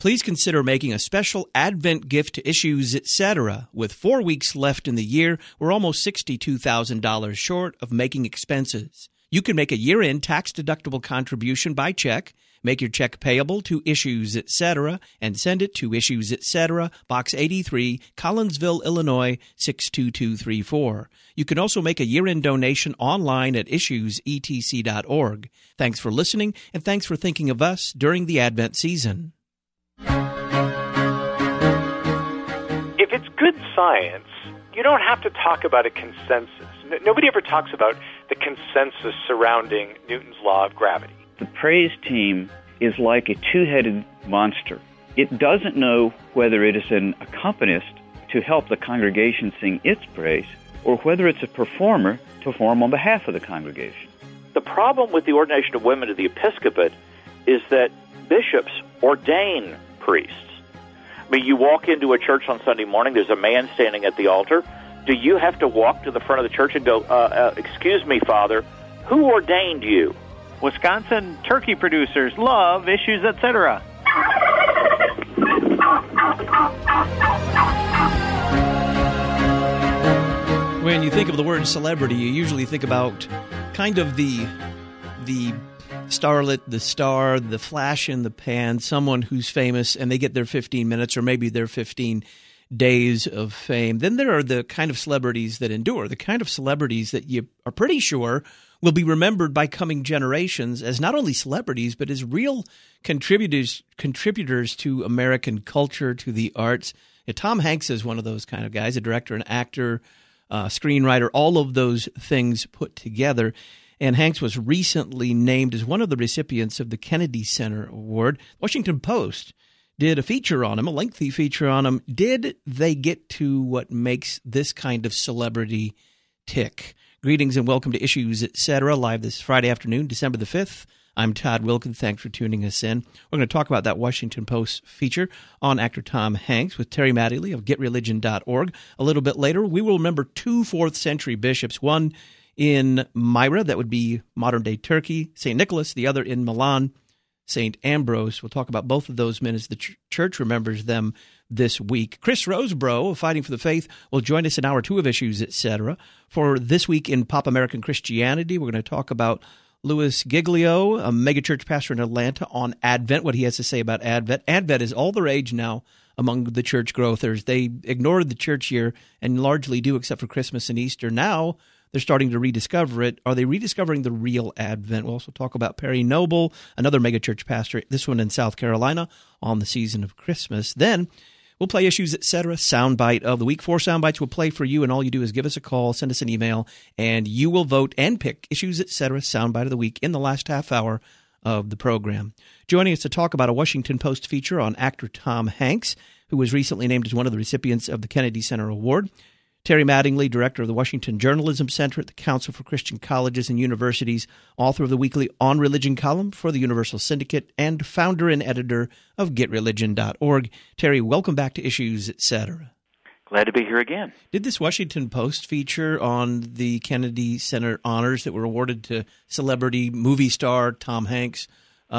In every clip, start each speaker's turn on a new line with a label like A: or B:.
A: Please consider making a special Advent gift to Issues Etc. With 4 weeks left in the year, we're almost $62,000 short of making expenses. You can make a year-end tax-deductible contribution by check, make your check payable to Issues Etc., and send it to Issues Etc., Box 83, Collinsville, Illinois, 62234. You can also make a year-end donation online at issuesetc.org. Thanks for listening, and thanks for thinking of us during the Advent season.
B: If it's good science, you don't have to talk about a consensus. Nobody ever talks about the consensus surrounding Newton's law of gravity.
C: The praise team is like a two-headed monster. It doesn't know whether it is an accompanist to help the congregation sing its praise or whether it's a performer to perform on behalf of the congregation.
D: The problem with the ordination of women to the episcopate is that bishops ordain priests. I mean, you walk into a church on Sunday morning, there's a man standing at the altar. Do you have to walk to the front of the church and go, excuse me, Father, who ordained you?
E: Wisconsin turkey producers love Issues Etc.
A: When you think of the word celebrity, you usually think about kind of the starlet, the star, the flash in the pan, someone who's famous and they get their 15 minutes or maybe their 15 days of fame. Then there are the kind of celebrities that endure, the kind of celebrities that you are pretty sure will be remembered by coming generations as not only celebrities, but as real contributors to American culture, to the arts. Tom Hanks is one of those kind of guys, a director, an actor, screenwriter, all of those things put together. And Hanks was recently named as one of the recipients of the Kennedy Center Award. Washington Post did a feature on him, a lengthy feature on him. Did they get to what makes this kind of celebrity tick? Greetings and welcome to Issues Etc., live this Friday afternoon, December the 5th. I'm Todd Wilkin. Thanks for tuning us in. We're going to talk about that Washington Post feature on actor Tom Hanks with Terry Mattingly of GetReligion.org. A little bit later, we will remember two 4th century bishops, one in Myra, that would be modern-day Turkey, St. Nicholas, the other in Milan, St. Ambrose. We'll talk about both of those men as the church remembers them this week. Chris Rosebrough of Fighting for the Faith will join us in Hour 2 of Issues, Etc. For This Week in Pop American Christianity, we're going to talk about Louis Giglio, a megachurch pastor in Atlanta, on Advent, what he has to say about Advent. Advent is all the rage now among the church growthers. They ignored the church year and largely do except for Christmas and Easter. Now they're starting to rediscover it. Are they rediscovering the real Advent? We'll also talk about Perry Noble, another megachurch pastor, this one in South Carolina, on the season of Christmas. Then we'll play Issues Etc. Soundbite of the week. 4 soundbites we'll play for you, and all you do is give us a call, send us an email, and you will vote and pick Issues Etc. Soundbite of the week in the last half hour of the program. Joining us to talk about a Washington Post feature on actor Tom Hanks, who was recently named as one of the recipients of the Kennedy Center Award, Terry Mattingly, director of the Washington Journalism Center at the Council for Christian Colleges and Universities, author of the weekly On Religion column for the Universal Syndicate, and founder and editor of GetReligion.org. Terry, welcome back to Issues Etc.
D: Glad to be here again.
A: Did this Washington Post feature on the Kennedy Center honors that were awarded to celebrity movie star Tom Hanks,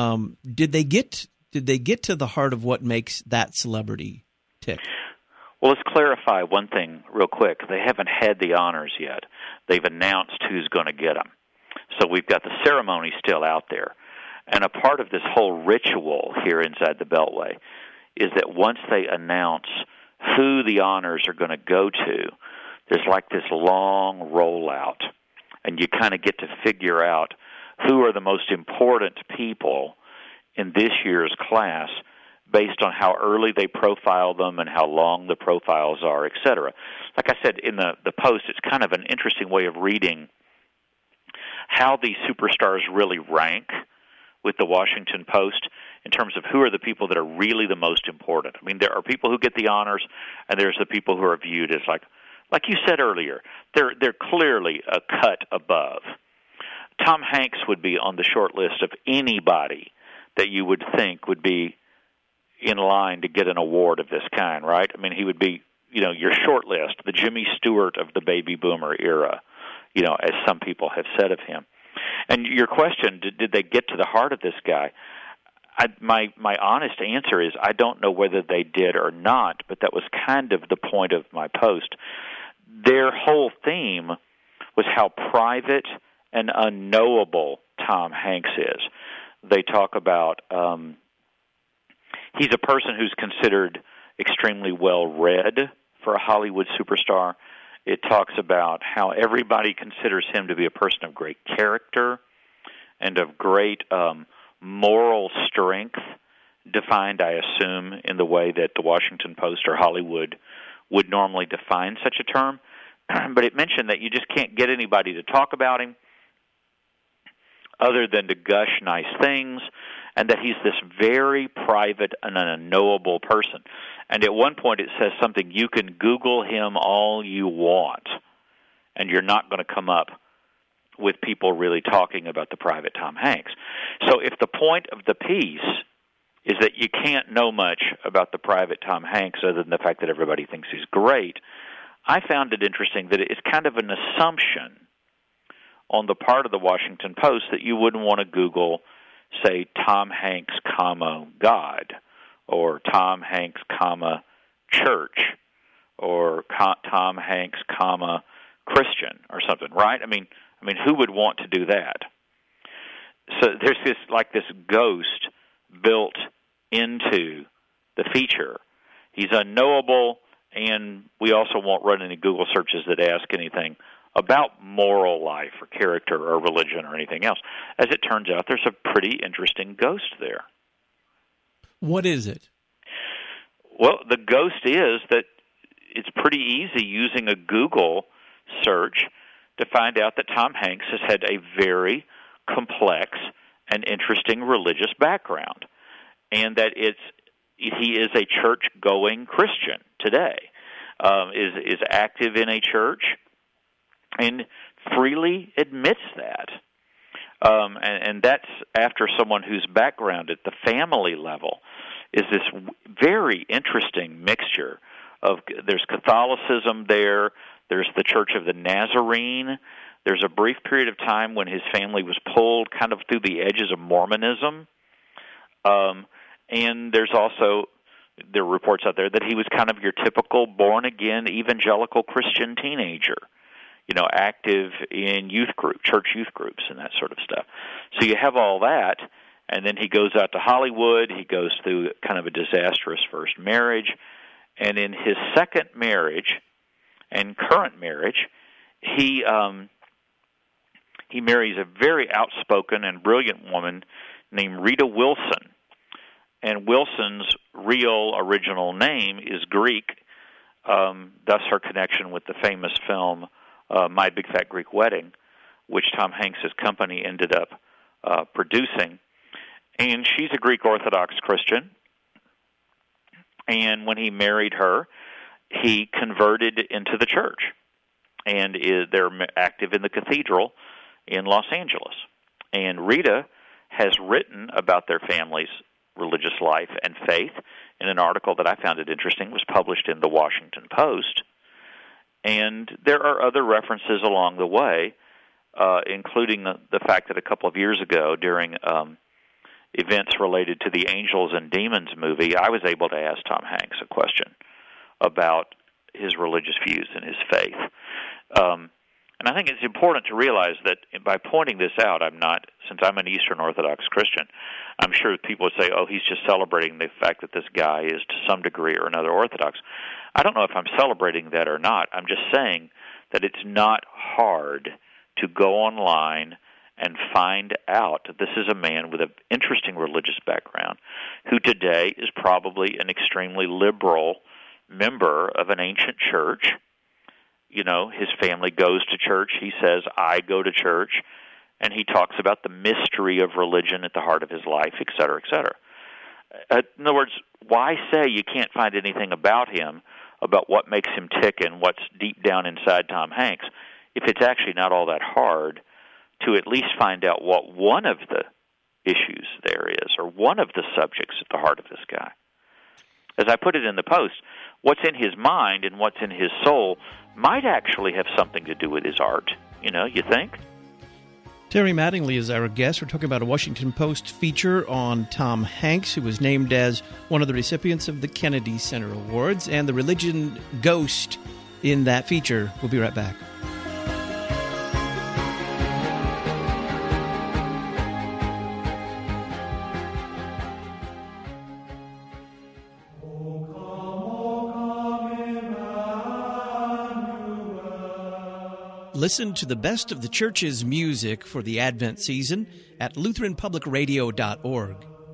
A: did they get to the heart of what makes that celebrity tick?
D: Well, let's clarify one thing real quick. They haven't had the honors yet. They've announced who's going to get them. So we've got the ceremony still out there. And a part of this whole ritual here inside the Beltway is that once they announce who the honors are going to go to, there's like this long rollout. And you kind of get to figure out who are the most important people in this year's class based on how early they profile them and how long the profiles are, et cetera. Like I said in the Post, it's kind of an interesting way of reading how these superstars really rank with the Washington Post in terms of who are the people that are really the most important. I mean, there are people who get the honors, and there's the people who are viewed as like you said earlier, they're clearly a cut above. Tom Hanks would be on the short list of anybody that you would think would be in line to get an award of this kind, right? I mean, he would be, your short list, the Jimmy Stewart of the baby boomer era, as some people have said of him. And your question, did they get to the heart of this guy? my honest answer is I don't know whether they did or not, but that was kind of the point of my post. Their whole theme was how private and unknowable Tom Hanks is. They talk about he's a person who's considered extremely well-read for a Hollywood superstar. It talks about how everybody considers him to be a person of great character and of great moral strength, defined, I assume, in the way that the Washington Post or Hollywood would normally define such a term. But it mentioned that you just can't get anybody to talk about him other than to gush nice things, and that he's this very private and unknowable person. And at one point it says something, you can Google him all you want, and you're not going to come up with people really talking about the private Tom Hanks. So if the point of the piece is that you can't know much about the private Tom Hanks other than the fact that everybody thinks he's great, I found it interesting that it's kind of an assumption on the part of the Washington Post that you wouldn't want to Google, say, Tom Hanks, God, or Tom Hanks, church, or Tom Hanks, Christian, or something, right? I mean, who would want to do that? So there's this ghost built into the feature. He's unknowable, and we also won't run any Google searches that ask anything about moral life or character or religion or anything else. As it turns out, there's a pretty interesting ghost there.
A: What is it?
D: Well, the ghost is that it's pretty easy using a Google search to find out that Tom Hanks has had a very complex and interesting religious background, and that he is a church-going Christian today, is active in a church, and freely admits that. And that's after someone whose background at the family level is this very interesting mixture of, there's Catholicism there, there's the Church of the Nazarene, there's a brief period of time when his family was pulled kind of through the edges of Mormonism, and there's also, there are reports out there that he was kind of your typical born-again evangelical Christian teenager, active in church youth groups and that sort of stuff. So you have all that, and then he goes out to Hollywood, he goes through kind of a disastrous first marriage, and in his second marriage and current marriage, he marries a very outspoken and brilliant woman named Rita Wilson. And Wilson's real original name is Greek, thus her connection with the famous film My Big Fat Greek Wedding, which Tom Hanks' company ended up producing. And she's a Greek Orthodox Christian. And when he married her, he converted into the church. And they're active in the cathedral in Los Angeles. And Rita has written about their family's religious life and faith in an article that I found it interesting, was published in the Washington Post. And there are other references along the way, including the fact that a couple of years ago, during events related to the Angels and Demons movie, I was able to ask Tom Hanks a question about his religious views and his faith. And I think it's important to realize that by pointing this out, since I'm an Eastern Orthodox Christian, I'm sure people would say, oh, he's just celebrating the fact that this guy is to some degree or another Orthodox. I don't know if I'm celebrating that or not. I'm just saying that it's not hard to go online and find out that this is a man with an interesting religious background who today is probably an extremely liberal member of an ancient church. His family goes to church. He says, I go to church. And he talks about the mystery of religion at the heart of his life, et cetera, et cetera. In other words, why say you can't find anything about him, about what makes him tick and what's deep down inside Tom Hanks, if it's actually not all that hard to at least find out what one of the issues there is, or one of the subjects at the heart of this guy. As I put it in the post, what's in his mind and what's in his soul might actually have something to do with his art. You think?
A: Terry Mattingly is our guest. We're talking about a Washington Post feature on Tom Hanks, who was named as one of the recipients of the Kennedy Center Awards, and the religion ghost in that feature. We'll be right back. Listen to the best of the church's music for the Advent season at LutheranPublicRadio.org.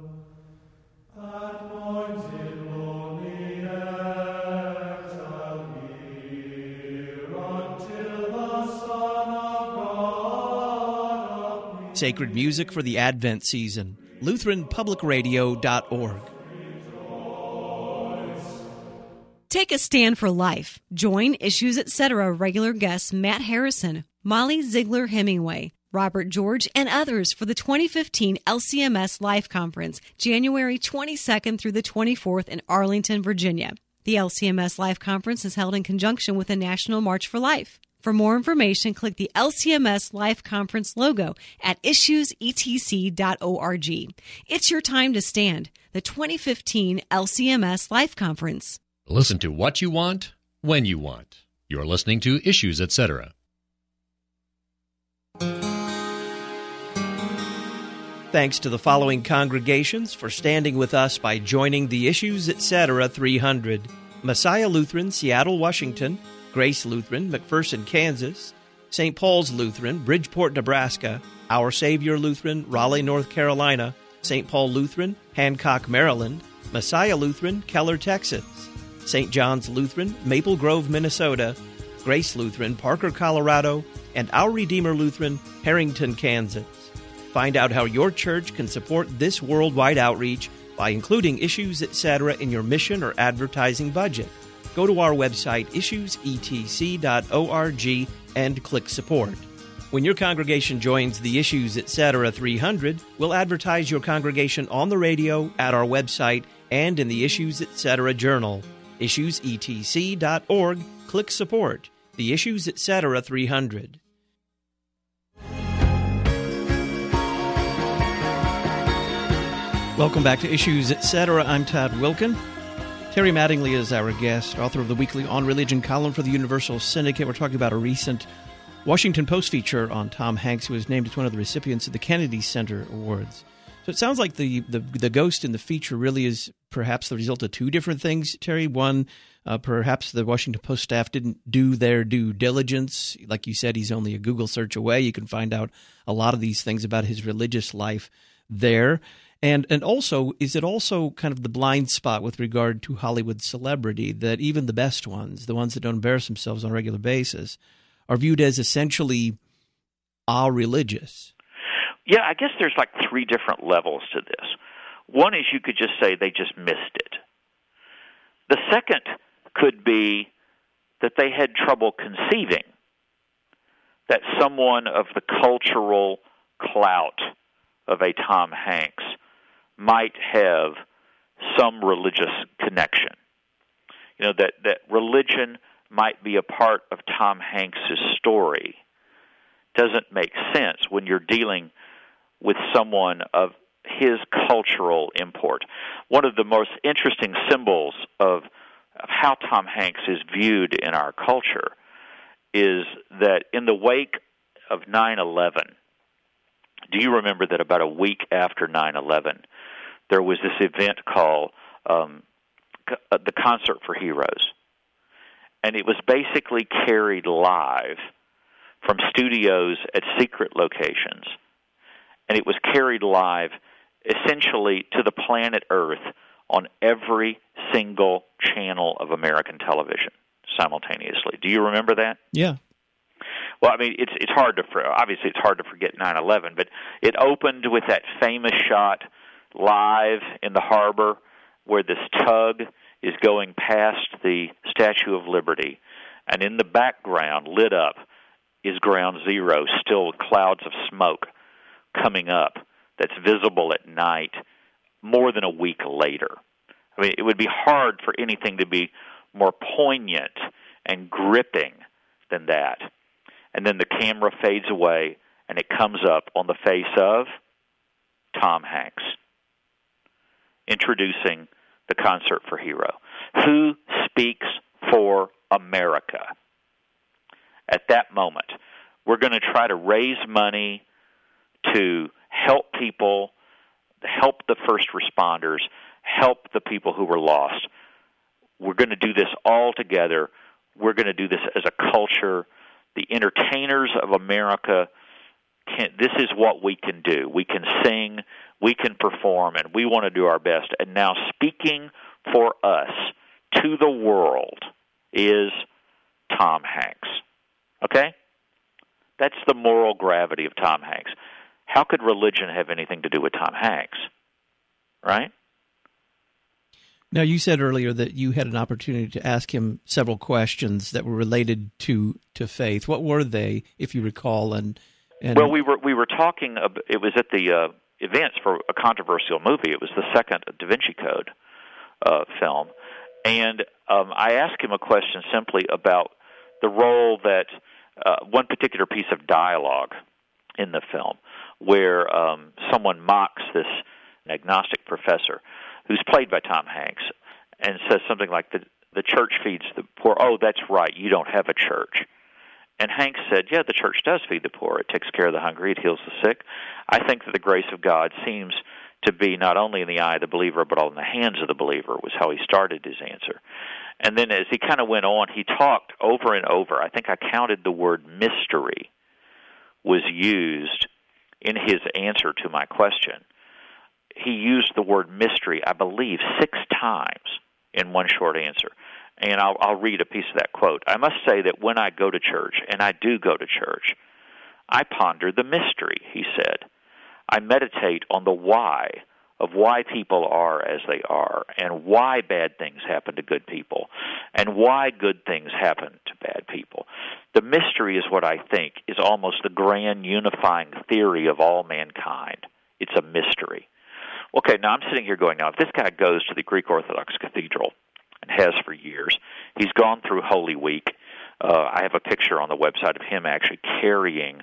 A: Sacred music for the Advent season, LutheranPublicRadio.org.
F: Take a stand for life. Join Issues Etc. regular guests Matt Harrison, Molly Ziegler Hemingway, Robert George, and others for the 2015 LCMS Life Conference, January 22nd through the 24th in Arlington, Virginia. The LCMS Life Conference is held in conjunction with the National March for Life. For more information, click the LCMS Life Conference logo at issuesetc.org. It's your time to stand. The 2015 LCMS Life Conference.
G: Listen to what you want, when you want. You're listening to Issues, Etc.
A: Thanks to the following congregations for standing with us by joining the Issues Etc. 300. Messiah Lutheran, Seattle, Washington; Grace Lutheran, McPherson, Kansas; St. Paul's Lutheran, Bridgeport, Nebraska; Our Savior Lutheran, Raleigh, North Carolina; St. Paul Lutheran, Hancock, Maryland; Messiah Lutheran, Keller, Texas; St. John's Lutheran, Maple Grove, Minnesota; Grace Lutheran, Parker, Colorado; and Our Redeemer Lutheran, Harrington, Kansas. Find out how your church can support this worldwide outreach by including Issues Etc. in your mission or advertising budget. Go to our website, issuesetc.org, and click Support. When your congregation joins the Issues Etc. 300, we'll advertise your congregation on the radio, at our website, and in the Issues Etc. Journal. issuesetc.org, click Support. The Issues Etc. 300. Welcome back to Issues Etc. I'm Todd Wilkin. Terry Mattingly is our guest, author of the weekly On Religion column for the Universal Syndicate. We're talking about a recent Washington Post feature on Tom Hanks, who was named as one of the recipients of the Kennedy Center Awards. So it sounds like the ghost in the feature really is perhaps the result of two different things, Terry. One, perhaps the Washington Post staff didn't do their due diligence. Like you said, he's only a Google search away. You can find out a lot of these things about his religious life there. And also, is it also kind of the blind spot with regard to Hollywood celebrity, that even the best ones, the ones that don't embarrass themselves on a regular basis, are viewed as essentially religious?
D: Yeah, I guess there's like three different levels to this. One is you could just say they just missed it. The second could be that they had trouble conceiving that someone of the cultural clout of a Tom Hanks might have some religious connection. You know, that religion might be a part of Tom Hanks' story doesn't make sense when you're dealing with someone of his cultural import. One of the most interesting symbols of how Tom Hanks is viewed in our culture is that in the wake of 9/11, do you remember that about a week after 9/11, there was this event called the Concert for Heroes? And it was basically carried live from studios at secret locations. And it was carried live essentially to the planet Earth on every single channel of American television simultaneously. Do you remember that?
A: Yeah.
D: Well, I mean, it's hard to obviously it's hard to forget 9/11, but it opened with that famous shot live in the harbor where this tug is going past the Statue of Liberty, and in the background, lit up, is Ground Zero, still with clouds of smoke coming up that's visible at night more than a week later. I mean, it would be hard for anything to be more poignant and gripping than that. And then the camera fades away, and it comes up on the face of Tom Hanks, introducing the Concert for Hero. Who speaks for America? At that moment, we're going to try to raise money to help people, help the first responders, help the people who were lost. We're going to do this all together. We're going to do this as a culture. The entertainers of America, this is what we can do. We can sing, we can perform, and we want to do our best. And now speaking for us to the world is Tom Hanks. Okay? That's the moral gravity of Tom Hanks. How could religion have anything to do with Tom Hanks? Right?
A: Now, you said earlier that you had an opportunity to ask him several questions that were related to faith. What were they, if you recall? And
D: well, we were talking. It was at the events for a controversial movie. It was the second Da Vinci Code film, and I asked him a question simply about the role that one particular piece of dialogue in the film, where someone mocks this agnostic professor, who's played by Tom Hanks, and says something like, the church feeds the poor. Oh, that's right, you don't have a church. And Hanks said, yeah, the church does feed the poor. It takes care of the hungry. It heals the sick. I think that the grace of God seems to be not only in the eye of the believer, but in the hands of the believer, was how he started his answer. And then as he kind of went on, he talked over and over. I think I counted the word mystery was used in his answer to my question. He used the word mystery, I believe, 6 times in one short answer. And I'll read a piece of that quote. I must say that when I go to church, and I do go to church, I ponder the mystery, he said. I meditate on the why of why people are as they are, and why bad things happen to good people, and why good things happen to bad people. The mystery is what I think is almost the grand unifying theory of all mankind. It's a mystery. Okay, now I'm sitting here going, now if this guy goes to the Greek Orthodox Cathedral, and has for years, he's gone through Holy Week. I have a picture on the website of him actually carrying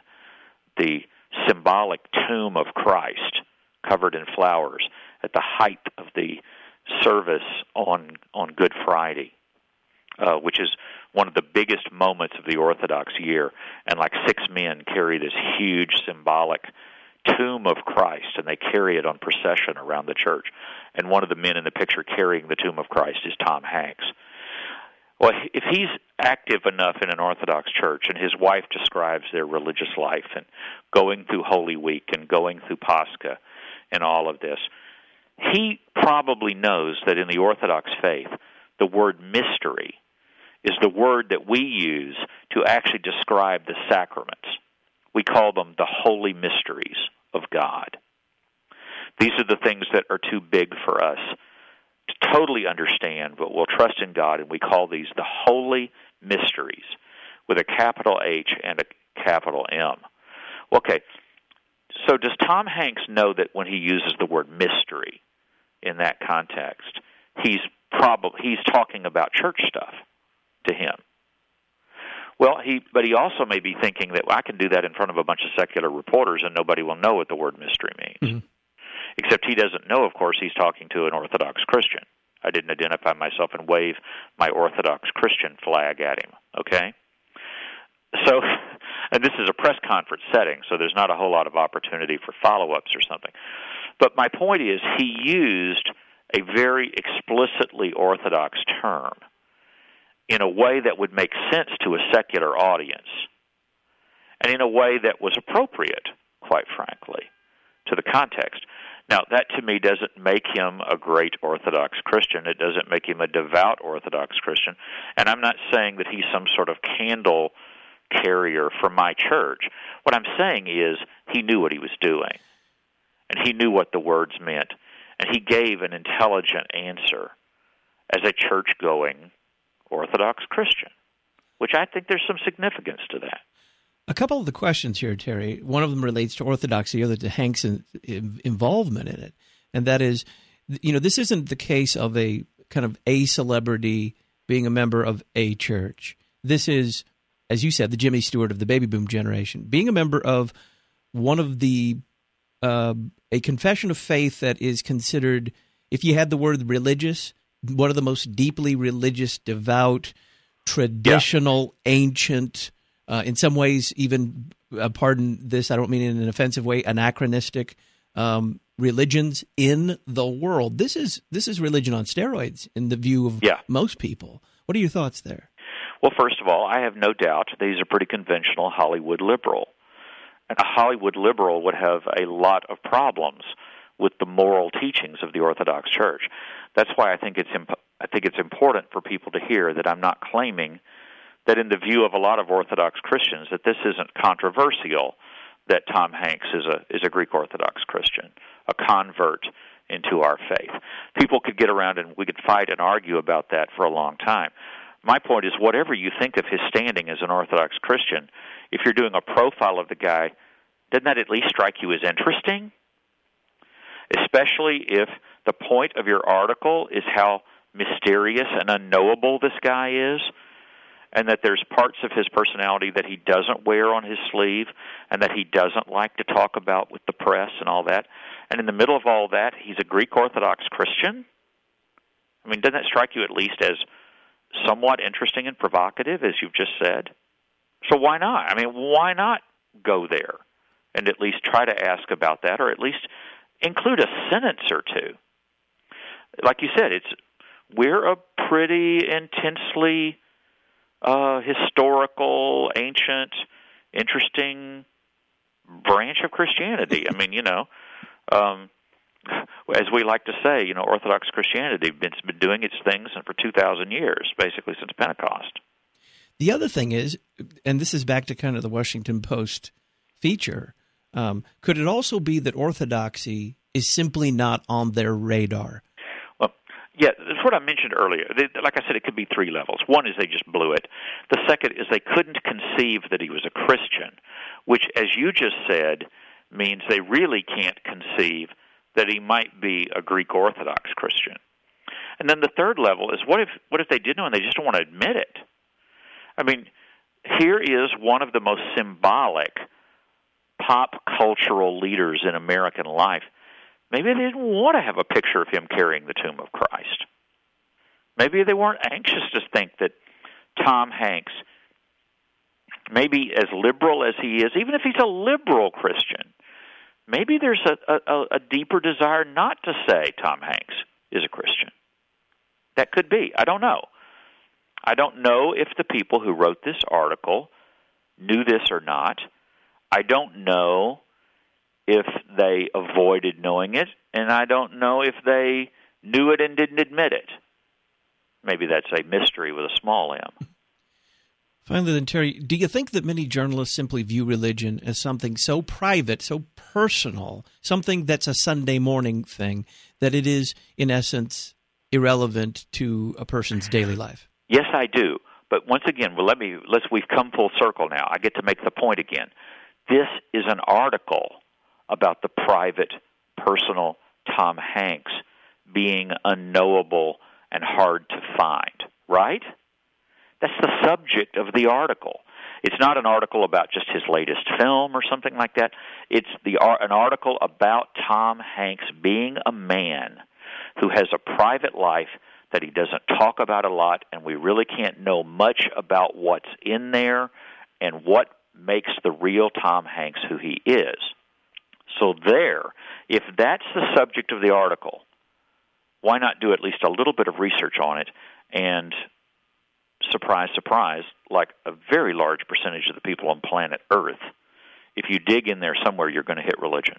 D: the symbolic tomb of Christ covered in flowers at the height of the service on Good Friday, which is one of the biggest moments of the Orthodox year. And like 6 men carry this huge symbolic tomb of Christ, and they carry it on procession around the church. And one of the men in the picture carrying the tomb of Christ is Tom Hanks. Well, if he's active enough in an Orthodox church, and his wife describes their religious life and going through Holy Week and going through Pascha and all of this, he probably knows that in the Orthodox faith, the word mystery is the word that we use to actually describe the sacraments. We call them the holy mysteries of God. These are the things that are too big for us to totally understand, but we'll trust in God, and we call these the holy mysteries with a capital H and a capital M. Okay, so does Tom Hanks know that when he uses the word mystery in that context, he's talking about church stuff to him? Well, but he also may be thinking that I can do that in front of a bunch of secular reporters and nobody will know what the word mystery means. Mm-hmm. Except he doesn't know, of course, he's talking to an Orthodox Christian. I didn't identify myself and wave my Orthodox Christian flag at him, okay? So, and this is a press conference setting, so there's not a whole lot of opportunity for follow-ups or something. But my point is, he used a very explicitly Orthodox term in a way that would make sense to a secular audience, and in a way that was appropriate, quite frankly, to the context. Now, that to me doesn't make him a great Orthodox Christian. It doesn't make him a devout Orthodox Christian. And I'm not saying that he's some sort of candle carrier for my church. What I'm saying is he knew what he was doing, and he knew what the words meant, and he gave an intelligent answer as a church-going Orthodox Christian, which I think there's some significance to that.
A: A couple of the questions here, Terry, one of them relates to Orthodoxy, the other to Hank's involvement in it. And that is, this isn't the case of a kind of a celebrity being a member of a church. This is, as you said, the Jimmy Stewart of the baby boom generation, being a member of one of the a confession of faith that is considered, if you had the word religious, one of the most deeply religious, devout, traditional, ancient, in some ways even, pardon this, I don't mean in an offensive way, anachronistic religions in the world. This is religion on steroids in the view of most people. What are your thoughts there?
D: Well, first of all, I have no doubt these are pretty conventional Hollywood liberal. And a Hollywood liberal would have a lot of problems with the moral teachings of the Orthodox Church. That's why I think it's important for people to hear that I'm not claiming that in the view of a lot of Orthodox Christians that this isn't controversial, that Tom Hanks is a Greek Orthodox Christian, a convert into our faith. People could get around and we could fight and argue about that for a long time. My point is, whatever you think of his standing as an Orthodox Christian, if you're doing a profile of the guy, doesn't that at least strike you as interesting? Especially if the point of your article is how mysterious and unknowable this guy is, and that there's parts of his personality that he doesn't wear on his sleeve and that he doesn't like to talk about with the press and all that. And in the middle of all that, he's a Greek Orthodox Christian? I mean, doesn't that strike you at least as somewhat interesting and provocative, as you've just said? So why not? I mean, why not go there and at least try to ask about that, or at least include a sentence or two? Like you said, we're a pretty intensely historical, ancient, interesting branch of Christianity. I mean, as we like to say, Orthodox Christianity has been doing its things for 2,000 years, basically since Pentecost.
A: The other thing is, and this is back to kind of the Washington Post feature, could it also be that orthodoxy is simply not on their radar?
D: Well, yeah, that's what I mentioned earlier. Like I said, it could be three levels. One is they just blew it. The second is they couldn't conceive that he was a Christian, which, as you just said, means they really can't conceive that he might be a Greek Orthodox Christian. And then the third level is, what if they did know and they just don't want to admit it? I mean, here is one of the most symbolic pop cultural leaders in American life. Maybe they didn't want to have a picture of him carrying the tomb of Christ. Maybe they weren't anxious to think that Tom Hanks, maybe as liberal as he is, even if he's a liberal Christian, maybe there's a deeper desire not to say Tom Hanks is a Christian. That could be. I don't know. I don't know if the people who wrote this article knew this or not. I don't know if they avoided knowing it, and I don't know if they knew it and didn't admit it. Maybe that's a mystery with a small m.
A: Finally, then, Terry, do you think that many journalists simply view religion as something so private, so personal, something that's a Sunday morning thing, that it is, in essence, irrelevant to a person's daily life?
D: Yes, I do. But once again, we've come full circle now. I get to make the point again. This is an article about the private, personal Tom Hanks being unknowable and hard to find, right? That's the subject of the article. It's not an article about just his latest film or something like that. It's an article about Tom Hanks being a man who has a private life that he doesn't talk about a lot, and we really can't know much about what's in there and what makes the real Tom Hanks who he is. So if that's the subject of the article, why not do at least a little bit of research on it? And surprise, surprise, like a very large percentage of the people on planet Earth, if you dig in there somewhere, you're going to hit religion.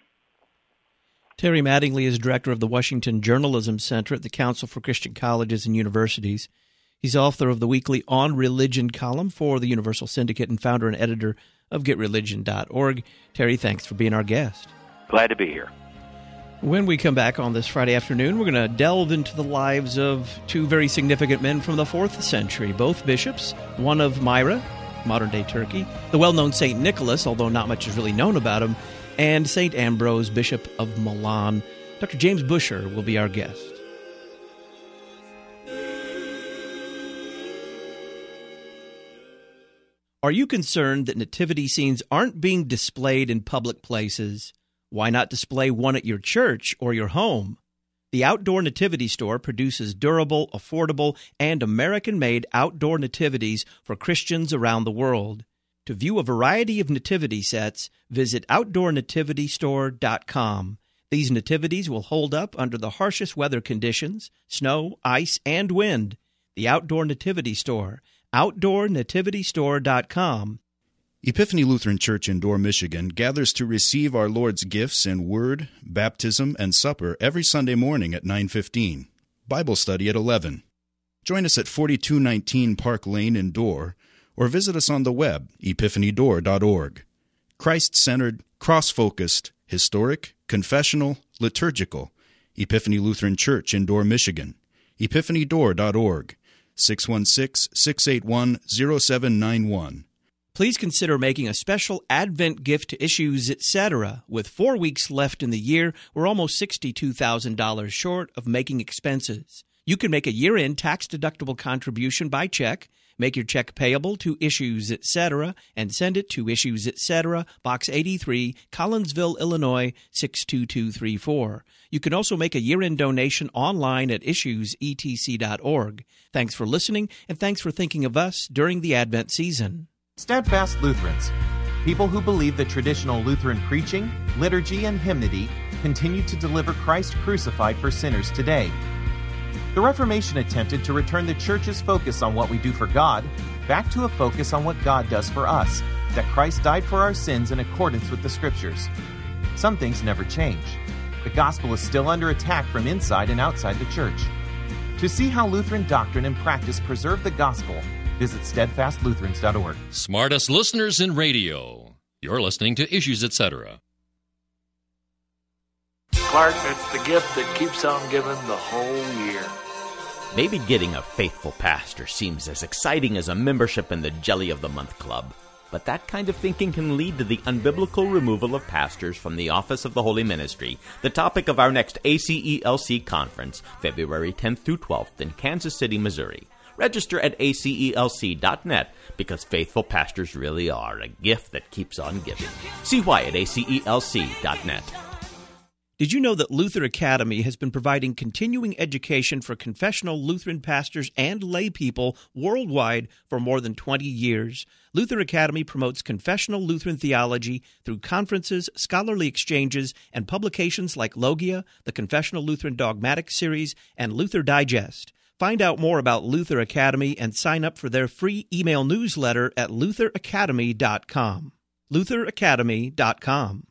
A: Terry Mattingly is director of the Washington Journalism Center at the Council for Christian Colleges and Universities. He's author of the weekly On Religion column for the Universal Syndicate and founder and editor of GetReligion.org. Terry, thanks for being our guest.
D: Glad to be here.
A: When we come back on this Friday afternoon, we're going to delve into the lives of two very significant men from the 4th century, both bishops, one of Myra, modern-day Turkey, the well-known St. Nicholas, although not much is really known about him, and St. Ambrose, Bishop of Milan. Dr. James Busher will be our guest. Are you concerned that nativity scenes aren't being displayed in public places? Why not display one at your church or your home? The Outdoor Nativity Store produces durable, affordable, and American-made outdoor nativities for Christians around the world. To view a variety of nativity sets, visit OutdoorNativityStore.com. These nativities will hold up under the harshest weather conditions, snow, ice, and wind. The Outdoor Nativity Store, OutdoorNativityStore.com.
H: Epiphany Lutheran Church in Dorr, Michigan gathers to receive our Lord's gifts in Word, baptism, and supper every Sunday morning at 9:15. Bible study at 11. Join us at 4219 Park Lane in Dorr, or visit us on the web, epiphanydorr.org. Christ-centered, cross-focused, historic, confessional, liturgical. Epiphany Lutheran Church in Dorr, Michigan. epiphanydorr.org. 616-681-0791.
A: Please consider making a special Advent gift to Issues Etc. With 4 weeks left in the year, we're almost $62,000 short of making expenses. You can make a year-end tax-deductible contribution by check, make your check payable to Issues Etc., and send it to Issues Etc., Box 83, Collinsville, Illinois, 62234. You can also make a year-end donation online at issuesetc.org. Thanks for listening, and thanks for thinking of us during the Advent season.
I: Steadfast Lutherans, people who believe that traditional Lutheran preaching, liturgy, and hymnody continue to deliver Christ crucified for sinners today. The Reformation attempted to return the Church's focus on what we do for God back to a focus on what God does for us, that Christ died for our sins in accordance with the Scriptures. Some things never change. The gospel is still under attack from inside and outside the Church. To see how Lutheran doctrine and practice preserve the gospel, visit steadfastlutherans.org.
G: Smartest listeners in radio. You're listening to Issues Etc.
J: Clark, it's the gift that keeps on giving the whole year.
K: Maybe getting a faithful pastor seems as exciting as a membership in the Jelly of the Month Club. But that kind of thinking can lead to the unbiblical removal of pastors from the office of the Holy Ministry, the topic of our next ACELC conference, February 10th through 12th in Kansas City, Missouri. Register at acelc.net because faithful pastors really are a gift that keeps on giving. See why at acelc.net.
A: Did you know that Luther Academy has been providing continuing education for confessional Lutheran pastors and lay people worldwide for more than 20 years? Luther Academy promotes confessional Lutheran theology through conferences, scholarly exchanges, and publications like Logia, the Confessional Lutheran Dogmatic Series, and Luther Digest. Find out more about Luther Academy and sign up for their free email newsletter at lutheracademy.com. lutheracademy.com.